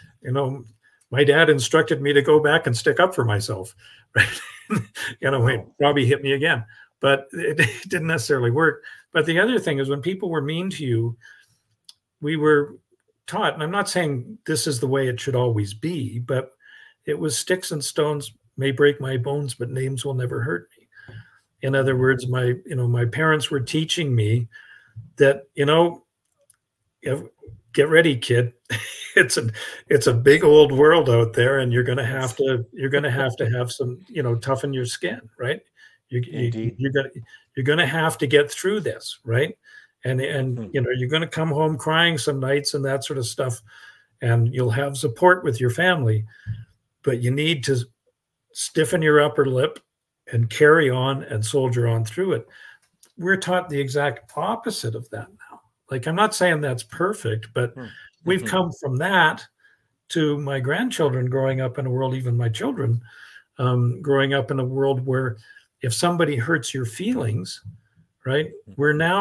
My dad instructed me to go back and stick up for myself, right? Robbie hit me again, but it didn't necessarily work. But the other thing is, when people were mean to you, we were taught, and I'm not saying this is the way it should always be, but it was sticks and stones may break my bones, but names will never hurt me. In other words, my parents were teaching me that, get ready, kid. It's a big old world out there, and you're going to have to have some, toughen your skin, right? You're going to have to get through this, right? And you're going to come home crying some nights and that sort of stuff, and you'll have support with your family. But you need to stiffen your upper lip and carry on and soldier on through it. We're taught the exact opposite of that now. Like, I'm not saying that's perfect, but we've come from that to my grandchildren growing up in a world, even my children, growing up in a world where if somebody hurts your feelings, right, we're now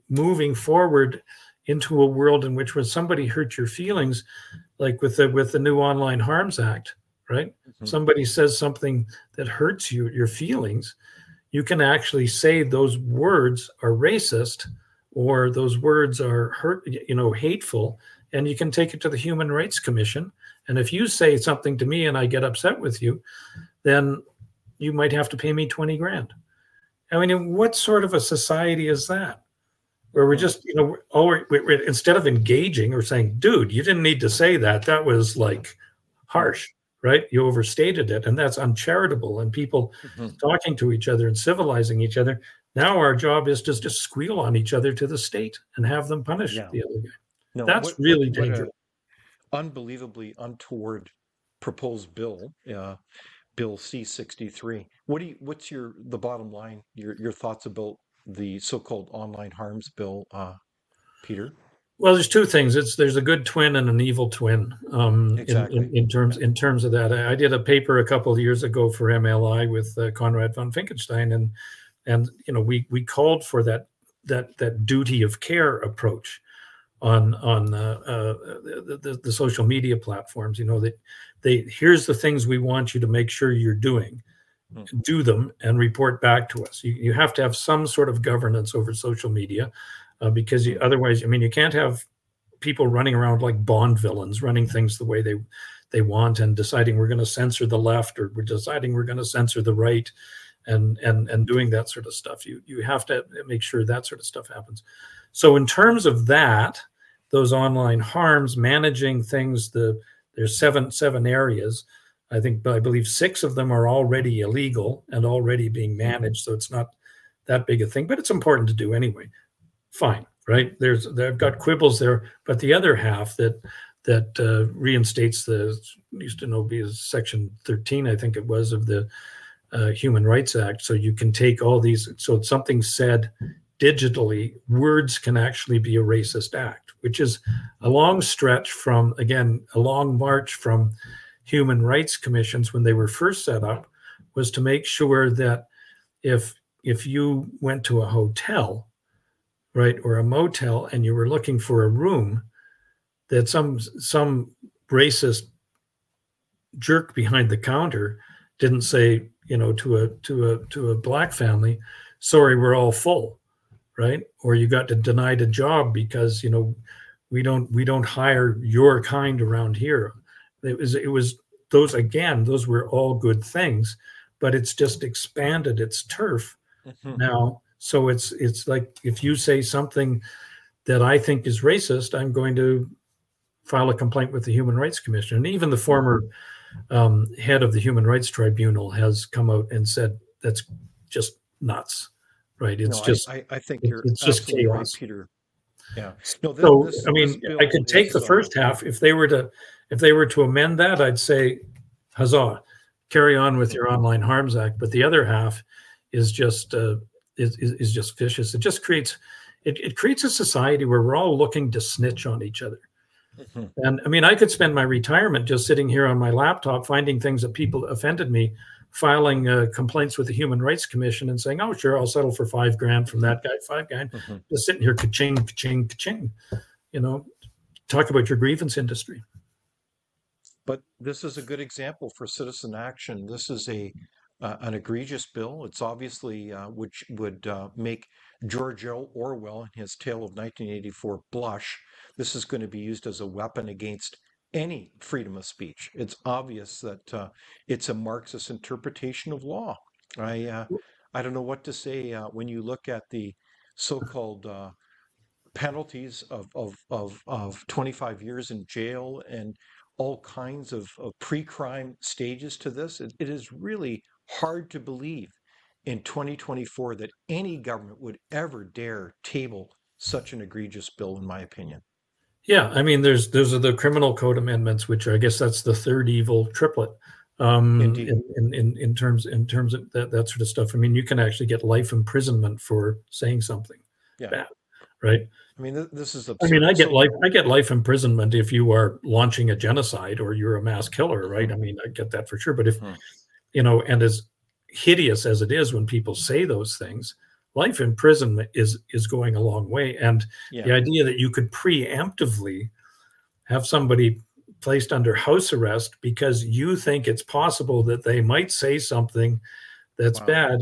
moving forward into a world in which when somebody hurts your feelings, like with the new Online Harms Act, right? Mm-hmm. Somebody says something that hurts your feelings, you can actually say those words are racist or those words are hateful, and you can take it to the Human Rights Commission. And if you say something to me and I get upset with you, then you might have to pay me 20 grand. I mean, what sort of a society is that? Where we're just, we're instead of engaging or saying, dude, you didn't need to say that. That was like harsh, right? You overstated it. And that's uncharitable. And people talking to each other and civilizing each other. Now our job is to just squeal on each other to the state and have them punish the other guy. No, that's really dangerous. Unbelievably untoward proposed bill, Bill C-63. What's the bottom line? Your thoughts about the so-called Online Harms Bill, Peter? Well, there's two things. There's a good twin and an evil twin. Exactly. In terms of that, I did a paper a couple of years ago for MLI with Conrad von Finkenstein, and we called for that duty of care approach on the social media platforms. That here's the things we want you to make sure you're doing. Do them and report back to us. You have to have some sort of governance over social media because otherwise, you can't have people running around like Bond villains, running things the way they want and deciding we're going to censor the left or we're deciding we're going to censor the right and doing that sort of stuff. You have to make sure that sort of stuff happens. So in terms of that, those online harms, managing things, there's seven areas. I believe 6 of them are already illegal and already being managed. So it's not that big a thing, but it's important to do anyway. Fine, right? They've got quibbles there, but the other half that reinstates used to be Section 13, I think it was, of the Human Rights Act. So you can take all these. So it's something said digitally, words can actually be a racist act, which is a long stretch from, again, a long march from Human Rights Commissions when they were first set up, was to make sure that if you went to a hotel, right, or a motel and you were looking for a room, that some racist jerk behind the counter didn't say, to a black family, sorry, we're all full, right? Or you got denied a job because we don't hire your kind around here. It was those were all good things, but it's just expanded its turf now. So it's like, if you say something that I think is racist, I'm going to file a complaint with the Human Rights Commission. And even the former head of the Human Rights Tribunal has come out and said that's just nuts, right? It's I think it's just chaos, right, Peter. Yeah. No, I could take the first half. If they were to amend that, I'd say, huzzah, carry on with your Online Harms Act. But the other half is just is just vicious. It just creates a society where we're all looking to snitch on each other. And I could spend my retirement just sitting here on my laptop finding things that people offended me, filing complaints with the Human Rights Commission and saying, oh, sure, I'll settle for $5,000 from that guy, $5,000. Just sitting here, ka-ching, ka-ching, ka-ching. Talk about your grievance industry. But this is a good example for citizen action. This is an egregious bill. It's obviously which would make George Orwell in his Tale of 1984 blush. This is going to be used as a weapon against any freedom of speech. It's obvious that it's a Marxist interpretation of law. I don't know what to say when you look at the so-called penalties of 25 years in jail and all kinds of pre-crime stages to this. It is really hard to believe in 2024 that any government would ever dare table such an egregious bill, in my opinion. Yeah, those are the criminal code amendments, which I guess that's the third evil triplet. In terms of that sort of stuff. You can actually get life imprisonment for saying something bad, right? This is absurd. I get life imprisonment if you are launching a genocide or you're a mass killer, right? I get that for sure. But if and as hideous as it is when people say those things, life imprisonment is going a long way. And the idea that you could preemptively have somebody placed under house arrest because you think it's possible that they might say something that's bad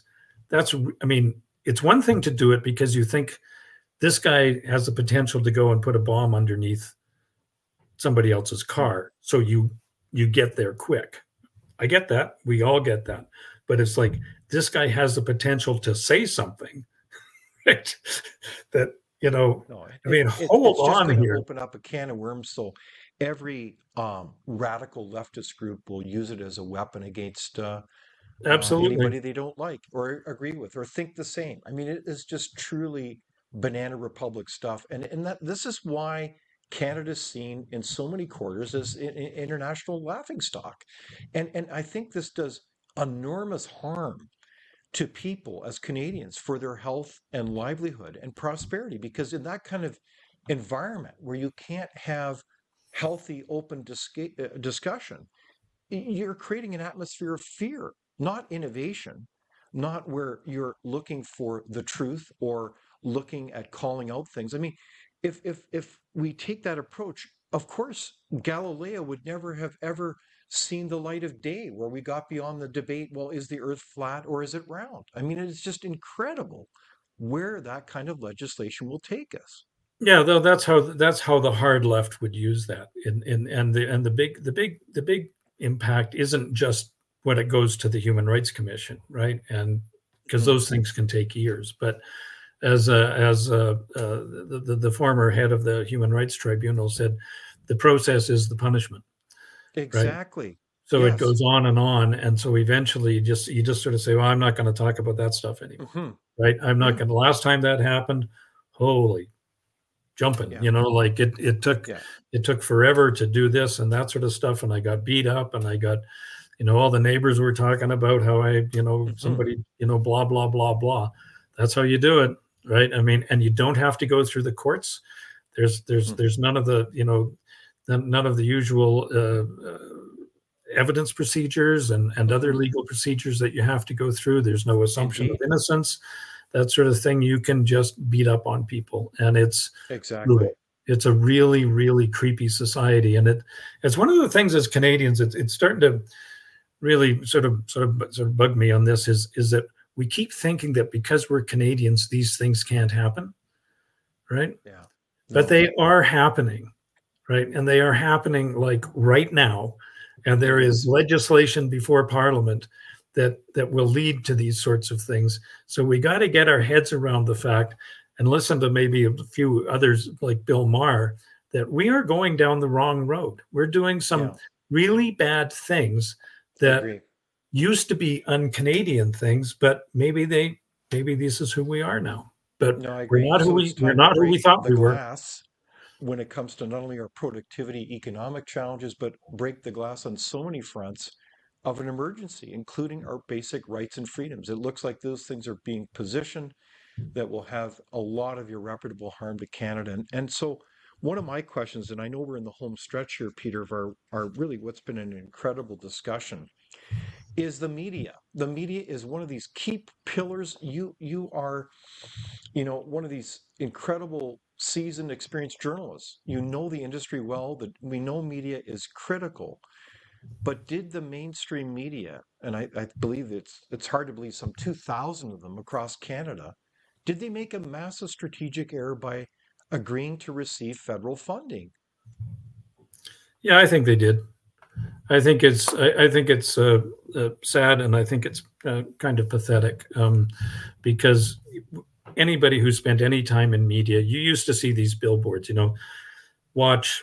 I mean, it's one thing to do it because you think this guy has the potential to go and put a bomb underneath somebody else's car. So you get there quick. I get that. We all get that. But it's like, this guy has the potential to say something right? That, hold on here. Open up a can of worms. So every radical leftist group will use it as a weapon against absolutely anybody they don't like or agree with or think the same. I mean, it is just truly banana republic stuff. And this is why Canada's seen in so many quarters as international laughingstock. And I think this does enormous harm to people as Canadians for their health and livelihood and prosperity, because in that kind of environment where you can't have healthy, open discussion, you're creating an atmosphere of fear, not innovation, not where you're looking for the truth or looking at calling out things. I mean, if we take that approach, of course, Galileo would never have ever seen the light of day, where we got beyond the debate, well, is the earth flat or is it round? I mean, it's just incredible where that kind of legislation will take us. Yeah, though that's how the hard left would use that. And the big impact isn't just when it goes to the Human Rights Commission, right? And because those things can take years. But as the former head of the Human Rights Tribunal said, the process is the punishment. Exactly. Right? So it goes on, and so eventually you just sort of say, well, I'm not going to talk about that stuff anymore, right? I'm not going to. Last time that happened, holy jumping, it took forever to do this and that sort of stuff, and I got beat up, and I got, all the neighbors were talking about how I, somebody, blah blah blah blah. That's how you do it, right? I mean, and you don't have to go through the courts. There's none of the none of the usual evidence procedures and other legal procedures that you have to go through. There's no assumption of innocence, that sort of thing. You can just beat up on people, and it's brutal. It's a really, really creepy society, and it's one of the things as Canadians. It's starting to really sort of bug me on this. Is that we keep thinking that because we're Canadians, these things can't happen, right? Yeah, but they are happening. Right. And they are happening like right now. And there is legislation before Parliament that will lead to these sorts of things. So we got to get our heads around the fact and listen to maybe a few others like Bill Maher, that we are going down the wrong road. We're doing some really bad things that used to be un-Canadian things, but maybe this is who we are now. But we're not who we thought we were. When it comes to not only our productivity, economic challenges, but break the glass on so many fronts of an emergency, including our basic rights and freedoms. It looks like those things are being positioned that will have a lot of irreparable harm to Canada. And so one of my questions, and I know we're in the home stretch here, Peter, of our really what's been an incredible discussion, is the media. The media is one of these key pillars. You are, one of these incredible seasoned, experienced journalists. You know the industry well, that we know media is critical. But did the mainstream media, and I believe it's hard to believe some 2,000 of them across Canada, did they make a massive strategic error by agreeing to receive federal funding? Yeah, I think they did. I think it's sad, and I think it's kind of pathetic, because anybody who spent any time in media, you used to see these billboards, watch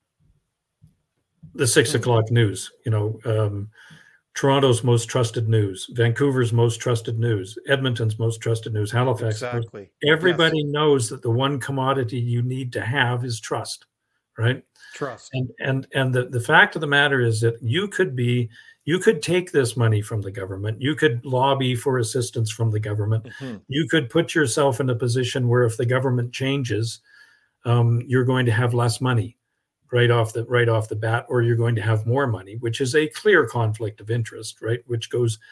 the 6 o'clock news, Toronto's most trusted news, Vancouver's most trusted news, Edmonton's most trusted news, Halifax. Exactly. Everybody knows that the one commodity you need to have is trust, right? Trust. And the fact of the matter is that you could take this money from the government. You could lobby for assistance from the government. You could put yourself in a position where if the government changes, you're going to have less money right off the bat, or you're going to have more money, which is a clear conflict of interest, right? Which goes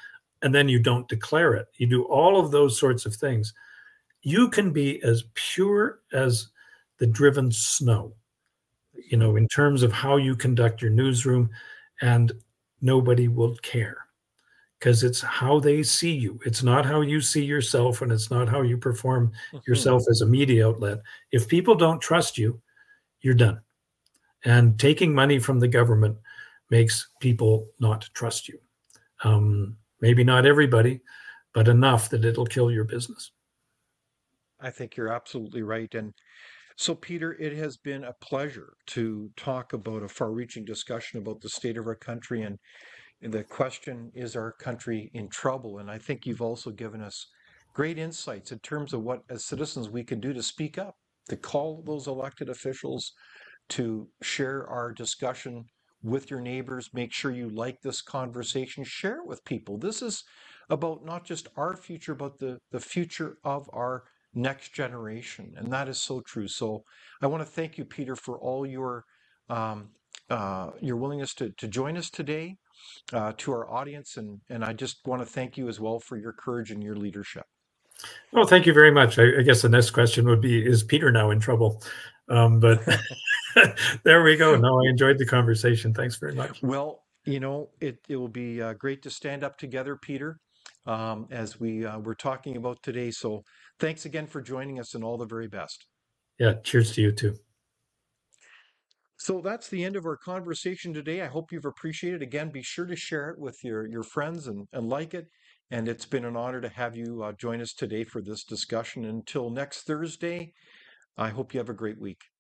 and then you don't declare it. You do all of those sorts of things. You can be as pure as the driven snow, in terms of how you conduct your newsroom, and nobody will care, because it's how they see you. It's not how you see yourself, and it's not how you perform yourself as a media outlet. If people don't trust you, you're done. And taking money from the government makes people not trust you. Maybe not everybody, but enough that it'll kill your business. I think you're absolutely right. And so, Peter, it has been a pleasure to talk about a far-reaching discussion about the state of our country. And the question, is our country in trouble? And I think you've also given us great insights in terms of what, as citizens, we can do to speak up, to call those elected officials, to share our discussion with your neighbors. Make sure you like this conversation, share it with people. This is about not just our future, but the future of our next generation. And that is so true. So I want to thank you, Peter, for all your willingness to join us today, to our audience. And I just want to thank you as well for your courage and your leadership. Well, thank you very much. I guess the next question would be, is Peter now in trouble? But there we go. No, I enjoyed the conversation. Thanks very much. Well, it will be great to stand up together, Peter, as we're talking about today. So thanks again for joining us, and all the very best. Yeah, cheers to you too. So that's the end of our conversation today. I hope you've appreciated it. Again, be sure to share it with your friends and like it. And it's been an honor to have you join us today for this discussion. Until next Thursday, I hope you have a great week.